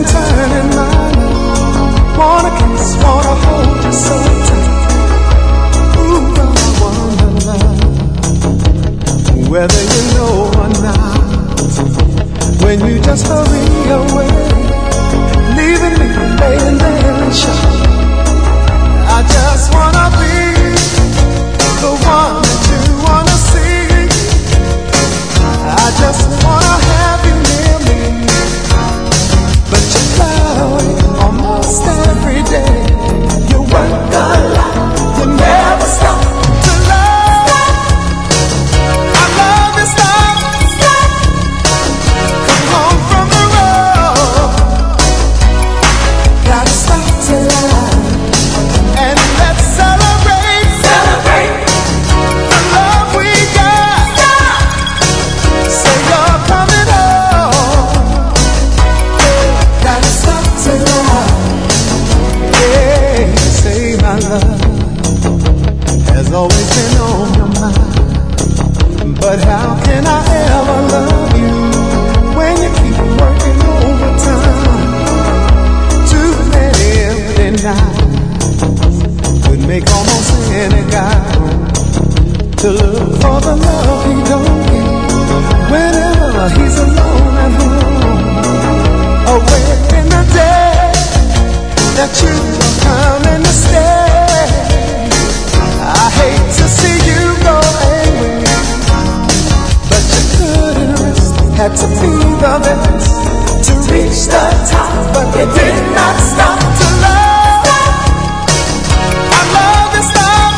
and turning my love. Wanna kiss, wanna hold you so tight. Ooh, I wanna love, whether you know or not. When you just hurry away, leaving me laying there in shock. I just wanna be the one that you wanna see. I just wanna have you near me, but you fly away almost every day. You work a lot, you never stop to love. I love you, stop. Come home from the road. Gotta stop to love, and let's celebrate the love we got. Say you're coming home. Gotta stop to love. Yeah, say my love has always been on your mind. But how can I ever love you when you keep working overtime? Too many empty nights would make almost any guy to look for the love he don't get whenever he's alone at home. Away in the day that you are coming to stay. I hate to see you go away, but you couldn't resist. Had to be the best to reach the top, but you did not stop to love. I love you, stop.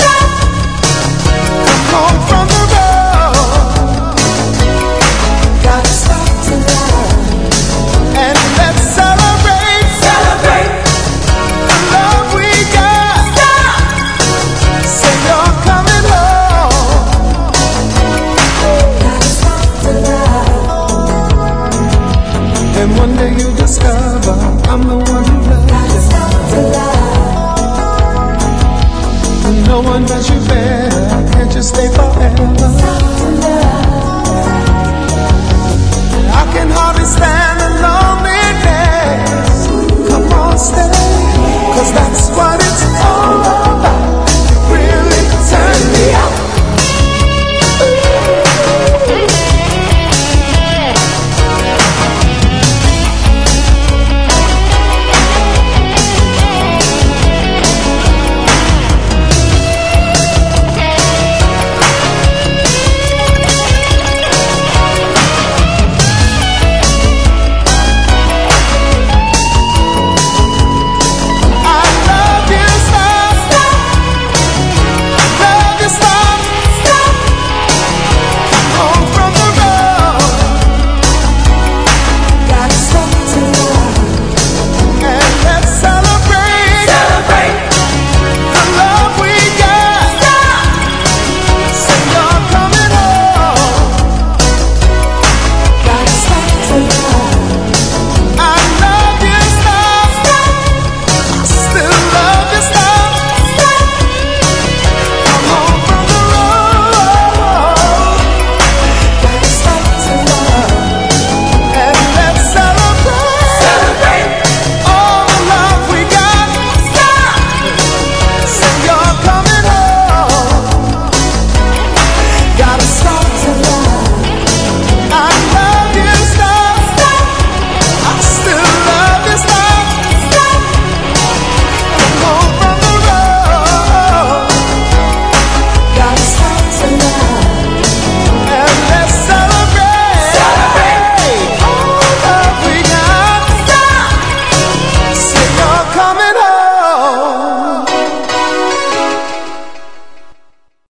Come home from the road. Gotta stop to love, and let's celebrate the love we got. Say you're coming home. Gotta stop to love, and one day you discover I'm the one who loves you. Gotta stop to love, no one does you better. Can't you stay forever? Stop to love.